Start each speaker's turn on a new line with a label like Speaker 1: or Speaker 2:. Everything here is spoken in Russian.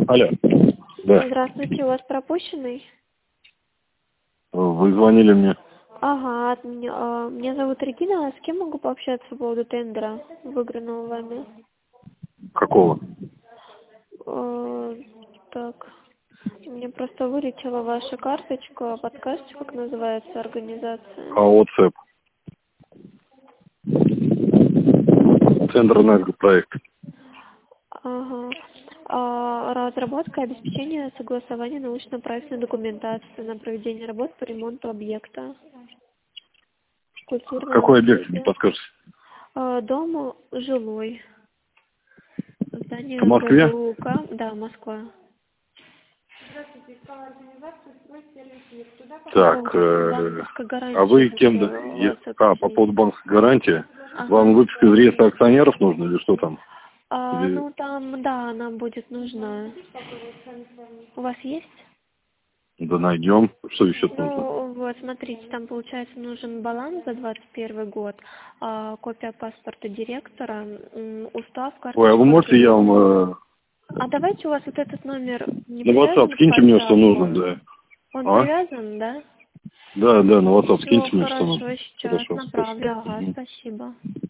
Speaker 1: Алло. Да.
Speaker 2: Здравствуйте, у вас пропущенный?
Speaker 1: Вы звонили мне.
Speaker 2: Ага, меня зовут Регина, а с кем могу пообщаться по поводу тендера, выигранного вами?
Speaker 1: Какого?
Speaker 2: Так, мне просто вылетела ваша карточка, подскажите, как называется организация?
Speaker 1: ОЦЭП. Центр энергопроект.
Speaker 2: Ага. Разработка и обеспечение согласования научно-проектной документации на проведение работ по ремонту объекта.
Speaker 1: Какой объект, не подскажете?
Speaker 2: Дом жилой. Здание
Speaker 1: В Москве?
Speaker 2: ГБУК. Да, Москва.
Speaker 1: Так, а вы кем? По поводу банковской гарантии?
Speaker 2: Ага.
Speaker 1: Вам выписка из реестра акционеров нужна или что там?
Speaker 2: Ну там, да, нам будет нужна. У вас есть?
Speaker 1: Да найдем. Что еще нужно?
Speaker 2: Ну, вот, смотрите, там, получается, нужен баланс за 2021 год, копия паспорта директора, устав, карточка.
Speaker 1: Ой, а вы можете я вам...
Speaker 2: А давайте у вас вот этот номер не
Speaker 1: На WhatsApp
Speaker 2: привязан к
Speaker 1: скиньте мне, что
Speaker 2: WhatsApp?
Speaker 1: нужно, да.
Speaker 2: Он привязан, да?
Speaker 1: Да, на WhatsApp
Speaker 2: Все,
Speaker 1: скиньте мне, что
Speaker 2: хорошо,
Speaker 1: нужно.
Speaker 2: сейчас
Speaker 1: Хорошо,
Speaker 2: направлю.
Speaker 1: спасибо.
Speaker 2: Ага, спасибо.